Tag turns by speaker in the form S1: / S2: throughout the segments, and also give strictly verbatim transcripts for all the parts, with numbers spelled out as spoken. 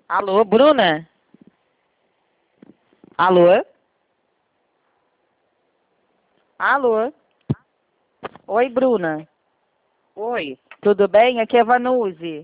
S1: Alô, Bruna? Alô? Alô? Oi, Bruna.
S2: Oi.
S1: Tudo bem? Aqui é a Vanuzi.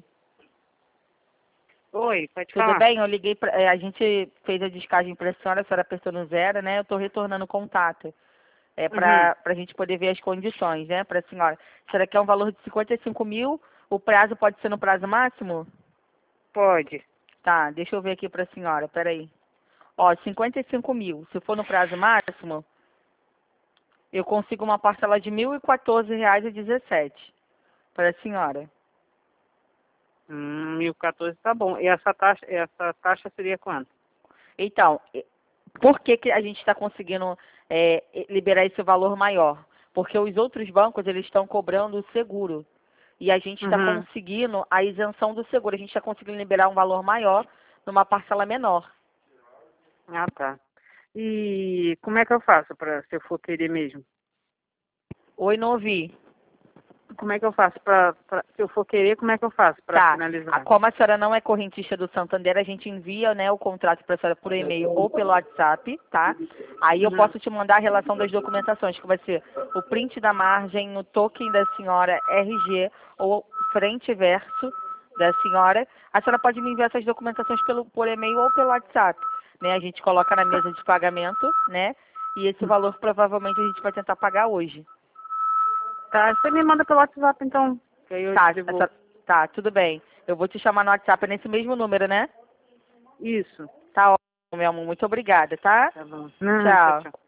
S2: Oi, pode
S1: Tudo
S2: falar.
S1: bem? Eu liguei pra... é, a gente fez a descagem para a senhora, a senhora apertou no zero, né? Eu estou retornando o contato. É
S2: Uhum.
S1: para a gente poder ver as condições, né, para a senhora. A senhora quer um valor de cinquenta e cinco mil? O prazo pode ser no prazo máximo?
S2: Pode.
S1: Tá, deixa eu ver aqui para a senhora, peraí. Ó, cinquenta e cinco mil. Se for no prazo máximo, eu consigo uma parcela de mil e quatorze reais e dezessete para a senhora.
S2: Hum, mil e quatorze tá bom. E essa taxa, essa taxa seria quanto?
S1: Então, e- por que, que a gente está conseguindo é, e- liberar esse valor maior? Porque os outros bancos eles estão cobrando o seguro e a gente está
S2: Uhum.
S1: conseguindo a isenção do seguro. A gente está conseguindo liberar um valor maior numa parcela menor.
S2: Ah, tá. E como é que eu faço para se eu for querer mesmo?
S1: Oi, não ouvi.
S2: Como é que eu faço para se eu for querer, como é que eu faço para
S1: Tá. A-
S2: finalizar?
S1: Como a senhora não é correntista do Santander, a gente envia, né, o contrato para a senhora por e-mail ou pelo WhatsApp, tá? Aí eu
S2: Uhum.
S1: posso te mandar a relação das documentações, que vai ser o print da margem, o token da senhora, R G ou frente e verso da senhora. A senhora pode me enviar essas documentações pelo, por e-mail ou pelo WhatsApp, né? A gente coloca na mesa de pagamento, né? E esse valor provavelmente a gente vai tentar pagar hoje.
S2: Tá, você me manda pelo WhatsApp então, que aí eu
S1: Tá,
S2: te
S1: a senhora-
S2: devolvo.
S1: tá, tudo bem. Eu vou te chamar no WhatsApp é nesse mesmo número, né?
S2: Isso.
S1: Tá ótimo, meu amor. Muito obrigada, tá?
S2: Tá bom. Não, tchau,
S1: Tchau.
S2: tchau.